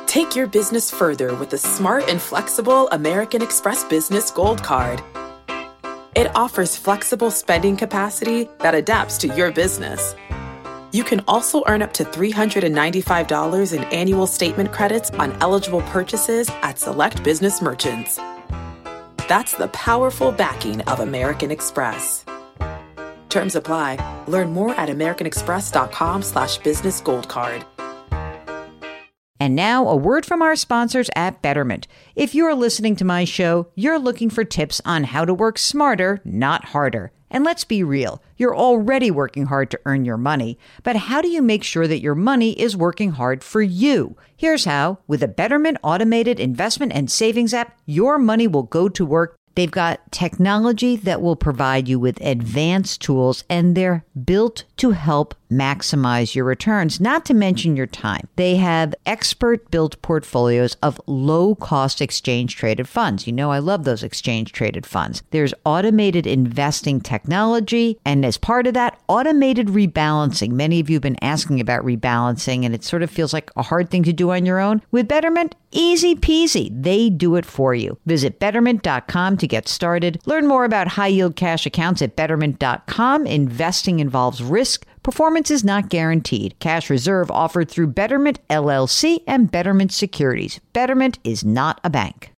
Take your business further with the smart and flexible American Express Business Gold Card. It offers flexible spending capacity that adapts to your business. You can also earn up to $395 in annual statement credits on eligible purchases at select business merchants. That's the powerful backing of American Express. Terms apply. Learn more at americanexpress.com/business gold card. And now, a word from our sponsors at Betterment. If you're listening to my show, you're looking for tips on how to work smarter, not harder. And let's be real, you're already working hard to earn your money. But how do you make sure that your money is working hard for you? Here's how. With a Betterment automated investment and savings app, your money will go to work. They've got technology that will provide you with advanced tools, and they're built to help maximize your returns, not to mention your time. They have expert-built portfolios of low-cost exchange-traded funds. You know I love those exchange-traded funds. There's automated investing technology, and as part of that, automated rebalancing. Many of you have been asking about rebalancing, and it sort of feels like a hard thing to do on your own. With Betterment, easy peasy. They do it for you. Visit Betterment.com to get started. Learn more about high-yield cash accounts at Betterment.com. Investing involves risk. Performance is not guaranteed. Cash reserve offered through Betterment LLC and Betterment Securities. Betterment is not a bank.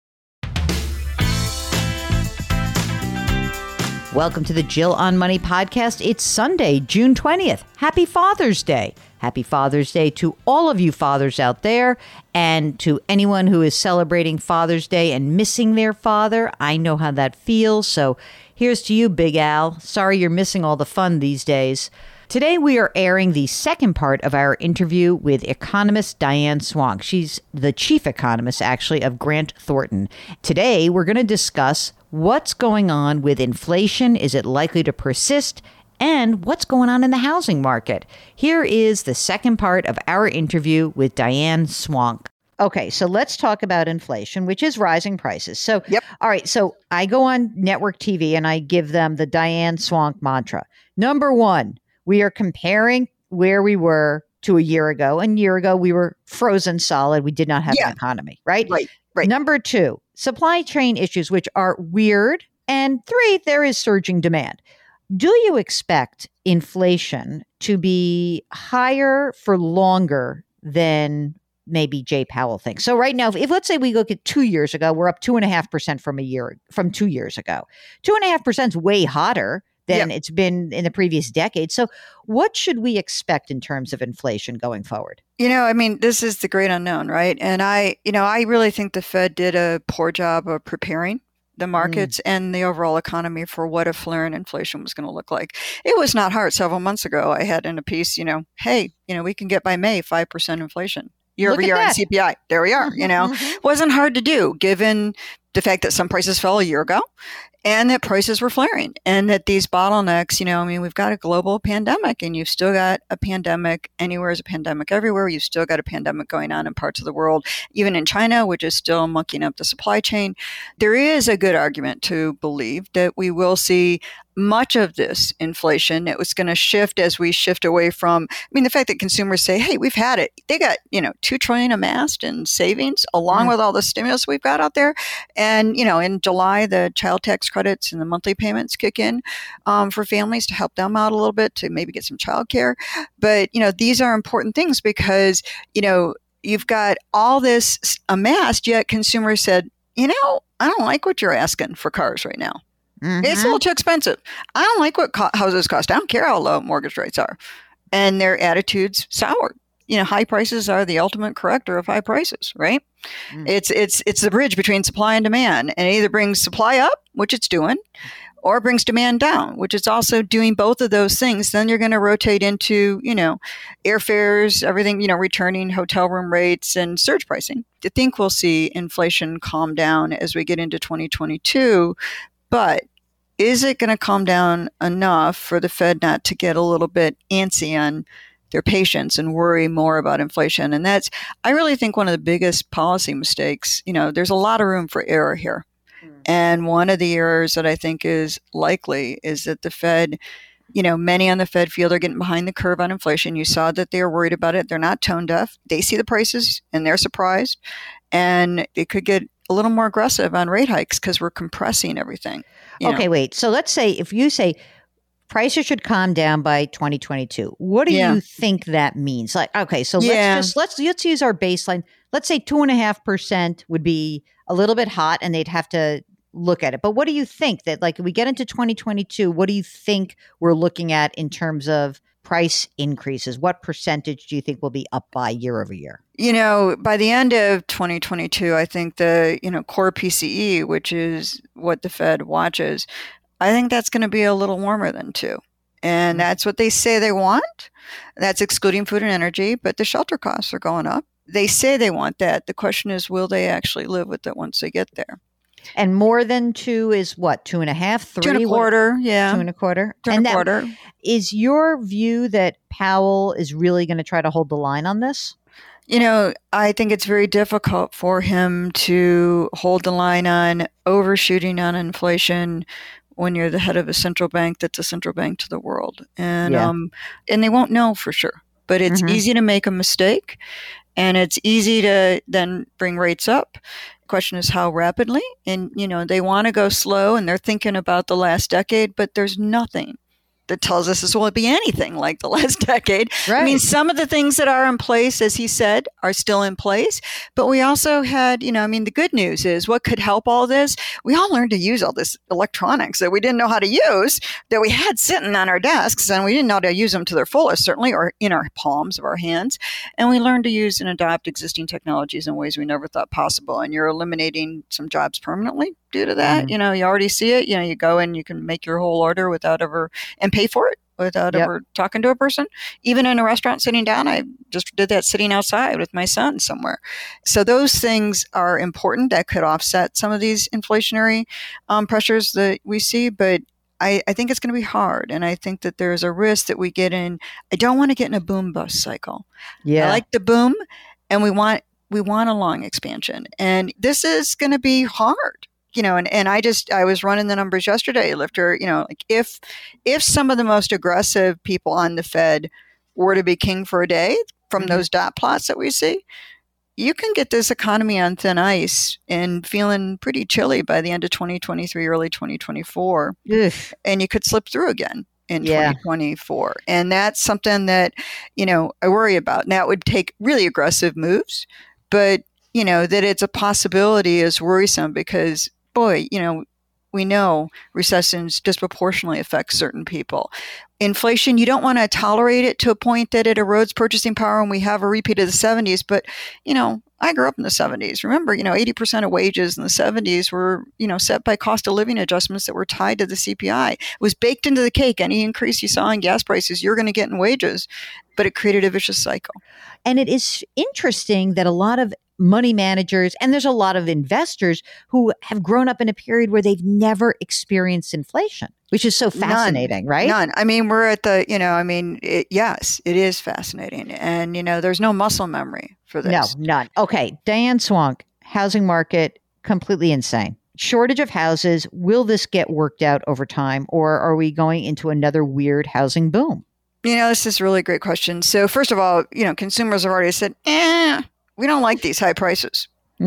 Welcome to the Jill on Money podcast. It's Sunday, June 20th. Happy Father's Day. Happy Father's Day to all of you fathers out there, and to anyone who is celebrating Father's Day and missing their father. I know how that feels. So here's to you, Big Al. Sorry you're missing all the fun these days. Today, we are airing the second part of our interview with economist Diane Swonk. She's the chief economist, actually, of Grant Thornton. Today, we're going to discuss what's going on with inflation. Is it likely to persist? And what's going on in the housing market? Here is the second part of our interview with Diane Swonk. Okay, so let's talk about inflation, which is rising prices. So, All right, so I go on network TV and I give them the Diane Swonk mantra. Number one, we are comparing where we were to a year ago. And a year ago, we were frozen solid. We did not have an economy, right? Right. Number two, supply chain issues, which are weird. And three, there is surging demand. Do you expect inflation to be higher for longer than maybe Jay Powell thinks? So right now, if let's say we look at 2 years ago, we're up 2.5% from 2 years ago. 2.5% is way hotter than it's been in the previous decade. So what should we expect in terms of inflation going forward? This is the great unknown, right? And I really think the Fed did a poor job of preparing the markets and the overall economy for what a flare in inflation was going to look like. It was not hard. Several months ago, I had in a piece, hey, we can get by May 5% inflation year over year on CPI. There we are. Wasn't hard to do given the fact that some prices fell a year ago and that prices were flaring and that these bottlenecks, we've got a global pandemic and you've still got a pandemic anywhere is a pandemic everywhere. You've still got a pandemic going on in parts of the world, even in China, which is still mucking up the supply chain. There is a good argument to believe that we will see much of this inflation. It was going to shift as we shift away from, the fact that consumers say, hey, we've had it. They got, $2 trillion amassed in savings along with all the stimulus we've got out there. And, in July, the child tax credits and the monthly payments kick in for families to help them out a little bit to maybe get some childcare. But, these are important things because, you've got all this amassed, yet consumers said, I don't like what you're asking for cars right now. It's a little too expensive. I don't like what houses cost. I don't care how low mortgage rates are. And their attitudes soured. High prices are the ultimate corrector of high prices, right? It's the bridge between supply and demand. And it either brings supply up, which it's doing, or brings demand down, which is also doing both of those things. Then you're going to rotate into, airfares, everything, returning hotel room rates and surge pricing. I think we'll see inflation calm down as we get into 2022. But is it going to calm down enough for the Fed not to get a little bit antsy on their patience and worry more about inflation? And that's, I really think, one of the biggest policy mistakes. There's a lot of room for error here. And one of the errors that I think is likely is that the Fed Many on the Fed feel they're getting behind the curve on inflation. You saw that they're worried about it. They're not tone deaf. They see the prices and they're surprised. And they could get a little more aggressive on rate hikes because we're compressing everything. Okay, wait. So let's say if you say prices should calm down by 2022, what do you think that means? Like, okay, so let's use our baseline. Let's say 2.5% would be a little bit hot and they'd have to look at it. But what do you think that, like, if we get into 2022, what do you think we're looking at in terms of price increases? What percentage do you think will be up by year over year? By the end of 2022, I think the, core PCE, which is what the Fed watches, I think that's going to be a little warmer than 2. And that's what they say they want. That's excluding food and energy, but the shelter costs are going up. They say they want that. The question is, will they actually live with it once they get there? And more than 2 is what? 2.5, 3? 2.25, yeah. 2.25. 2.25. Is your view that Powell is really going to try to hold the line on this? I think it's very difficult for him to hold the line on overshooting on inflation when you're the head of a central bank that's a central bank to the world. And and they won't know for sure. But it's easy to make a mistake, and it's easy to then bring rates up. The question is how rapidly. And, they want to go slow, and they're thinking about the last decade, but there's nothing that tells us this won't be anything like the last decade. Right. I mean, some of the things that are in place, as he said, are still in place. But we also had, the good news is what could help all this? We all learned to use all this electronics that we didn't know how to use, that we had sitting on our desks, and we didn't know how to use them to their fullest, certainly, or in our palms of our hands. And we learned to use and adopt existing technologies in ways we never thought possible. And you're eliminating some jobs permanently due to that. You already see it. You go and you can make your whole order without ever, and pay for it without ever talking to a person. Even in a restaurant sitting down, I just did that sitting outside with my son somewhere. So those things are important that could offset some of these inflationary pressures that we see. But I think it's going to be hard. And I think that there's a risk that we get in. I don't want to get in a boom bust cycle. Yeah. I like the boom, and we want a long expansion. And this is going to be hard. And I was running the numbers yesterday, Lifter, like if some of the most aggressive people on the Fed were to be king for a day from those dot plots that we see, you can get this economy on thin ice and feeling pretty chilly by the end of 2023, early 2024. And you could slip through again in 2024. And that's something that, I worry about. Now, it would take really aggressive moves, but, that it's a possibility is worrisome because, boy, we know recessions disproportionately affect certain people. Inflation, you don't want to tolerate it to a point that it erodes purchasing power, and we have a repeat of the 70s. But, I grew up in the 70s. Remember, 80% of wages in the 70s were, set by cost of living adjustments that were tied to the CPI. It was baked into the cake. Any increase you saw in gas prices, you're going to get in wages. But it created a vicious cycle. And it is interesting that a lot of money managers, and there's a lot of investors who have grown up in a period where they've never experienced inflation, which is so fascinating, right? None. I mean, we're at the, yes, it is fascinating. And, there's no muscle memory for this. No, none. Okay. Diane Swonk, housing market, completely insane. Shortage of houses. Will this get worked out over time, or are we going into another weird housing boom? This is a really great question. So first of all, consumers have already said, we don't like these high prices.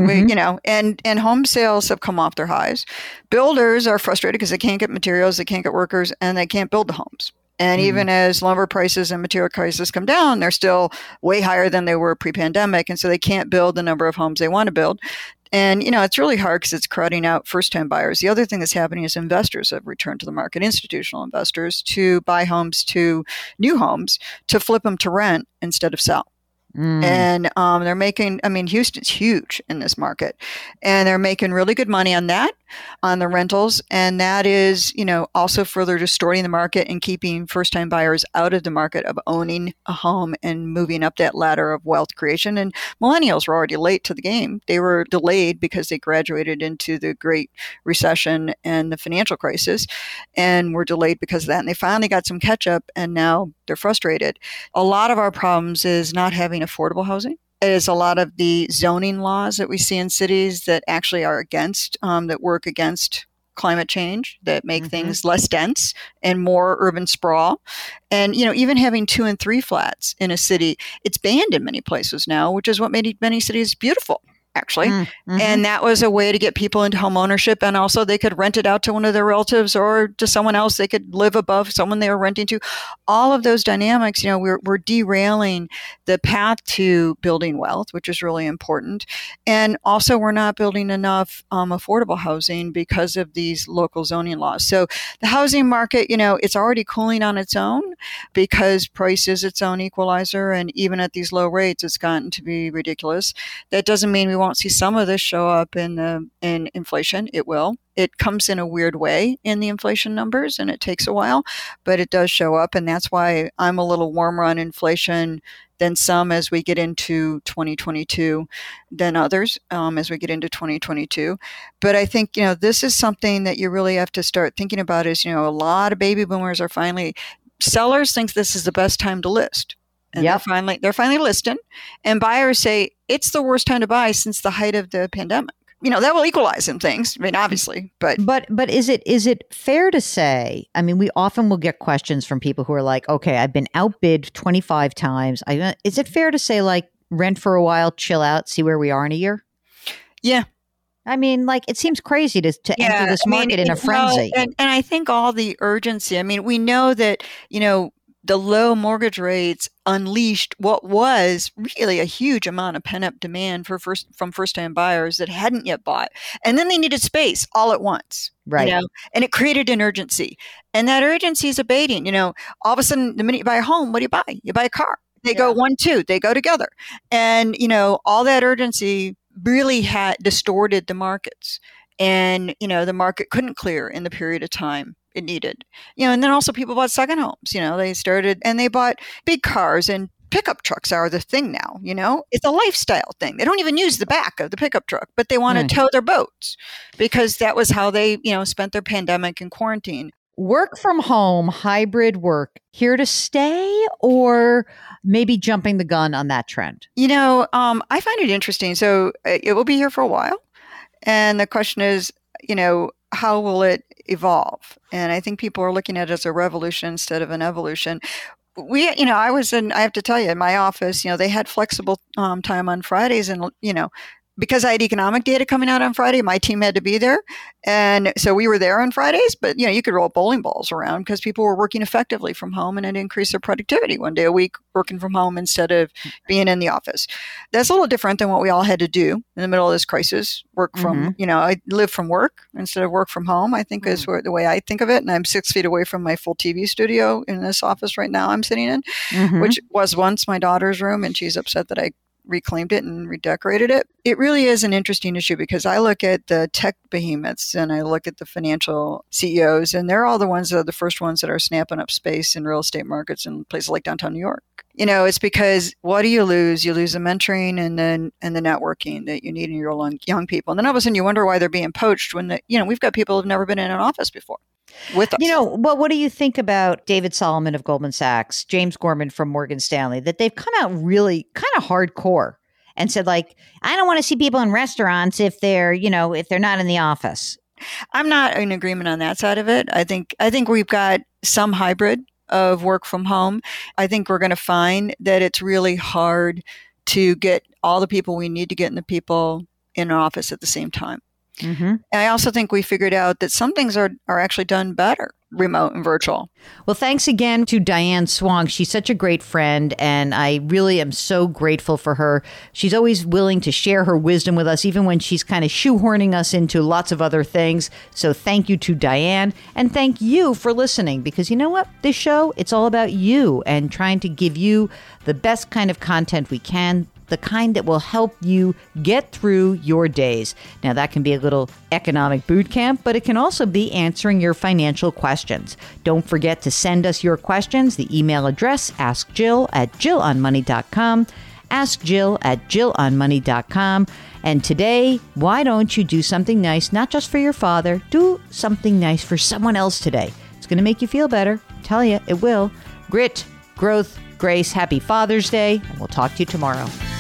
And home sales have come off their highs. Builders are frustrated because they can't get materials, they can't get workers, and they can't build the homes. And even as lumber prices and material prices come down, they're still way higher than they were pre-pandemic. And so they can't build the number of homes they want to build. And, it's really hard because it's crowding out first-time buyers. The other thing that's happening is investors have returned to the market, institutional investors, to buy homes, to new homes, to flip them to rent instead of sell. And they're making, Houston's huge in this market, and they're making really good money on that, on the rentals. And that is, also further distorting the market and keeping first-time buyers out of the market of owning a home and moving up that ladder of wealth creation. And millennials were already late to the game. They were delayed because they graduated into the Great Recession and the financial crisis, and were delayed because of that. And they finally got some catch up, and now they're frustrated. A lot of our problems is not having affordable housing. It is a lot of the zoning laws that we see in cities that actually are against, that work against climate change that make things less dense and more urban sprawl. And, even having 2 and 3 flats in a city, it's banned in many places now, which is what made many cities beautiful, actually. And that was a way to get people into home ownership. And also they could rent it out to one of their relatives or to someone else. They could live above someone they were renting to. All of those dynamics, we're derailing the path to building wealth, which is really important. And also we're not building enough affordable housing because of these local zoning laws. So the housing market, it's already cooling on its own because price is its own equalizer. And even at these low rates, it's gotten to be ridiculous. That doesn't mean we won't see some of this show up in inflation. It will. It comes in a weird way in the inflation numbers, and it takes a while, but it does show up. And that's why I'm a little warmer on inflation than some as we get into 2022 than others as we get into 2022. But I think, this is something that you really have to start thinking about is, a lot of baby boomers are sellers think this is the best time to list. And they're finally listing, and buyers say it's the worst time to buy since the height of the pandemic. That will equalize some things. I mean, obviously, but is it fair to say? I mean, we often will get questions from people who are like, "Okay, I've been outbid 25 times. Is it fair to say like rent for a while, chill out, see where we are in a year?" Yeah. I mean, like, it seems crazy to enter this market in a frenzy. And I think all the urgency. I mean, we know that the low mortgage rates unleashed what was really a huge amount of pent-up demand from first-time buyers that hadn't yet bought. And then they needed space all at once. Right. And it created an urgency. And that urgency is abating. All of a sudden, the minute you buy a home, what do you buy? You buy a car. They go 1, 2. They go together. And, all that urgency really had distorted the markets. And, the market couldn't clear in the period of time it needed, and then also people bought second homes, they bought big cars, and pickup trucks are the thing now, it's a lifestyle thing. They don't even use the back of the pickup truck, but they want to tow their boats because that was how they, spent their pandemic and quarantine. Work from home, hybrid work, here to stay, or maybe jumping the gun on that trend? I find it interesting. So it will be here for a while. And the question is, how will it evolve? And I think people are looking at it as a revolution instead of an evolution. I have to tell you, in my office, they had flexible time on Fridays, and, because I had economic data coming out on Friday, my team had to be there. And so we were there on Fridays, but you could roll bowling balls around because people were working effectively from home, and it increased their productivity 1 day a week working from home instead of being in the office. That's a little different than what we all had to do in the middle of this crisis. Work from, I live from work instead of work from home, I think is the way I think of it. And I'm 6 feet away from my full TV studio in this office right now I'm sitting in, which was once my daughter's room, and she's upset that I reclaimed it and redecorated it. It really is an interesting issue because I look at the tech behemoths and I look at the financial CEOs, and they're all the ones that are the first ones that are snapping up space in real estate markets in places like downtown New York. It's because what do you lose? You lose the mentoring and the networking that you need in your young people. And then all of a sudden you wonder why they're being poached when we've got people who've never been in an office before with us. What do you think about David Solomon of Goldman Sachs, James Gorman from Morgan Stanley, that they've come out really kind of hardcore and said, like, I don't want to see people in restaurants if they're not in the office? I'm not in agreement on that side of it. I think we've got some hybrid of work from home. I think we're going to find that it's really hard to get all the people we need to get in the people in an office at the same time. And I also think we figured out that some things are actually done better remote and virtual. Well, thanks again to Diane Swong. She's such a great friend, and I really am so grateful for her. She's always willing to share her wisdom with us, even when she's kind of shoehorning us into lots of other things. So thank you to Diane, and thank you for listening, because you know what? This show, it's all about you and trying to give you the best kind of content we can, the kind that will help you get through your days. Now, that can be a little economic boot camp, but it can also be answering your financial questions. Don't forget to send us your questions. The email address, askjill@jillonmoney.com, askjill@jillonmoney.com. And today, why don't you do something nice, not just for your father, do something nice for someone else today. It's going to make you feel better. Tell you, it will. Grit, growth, grace. Happy Father's Day, and we'll talk to you tomorrow.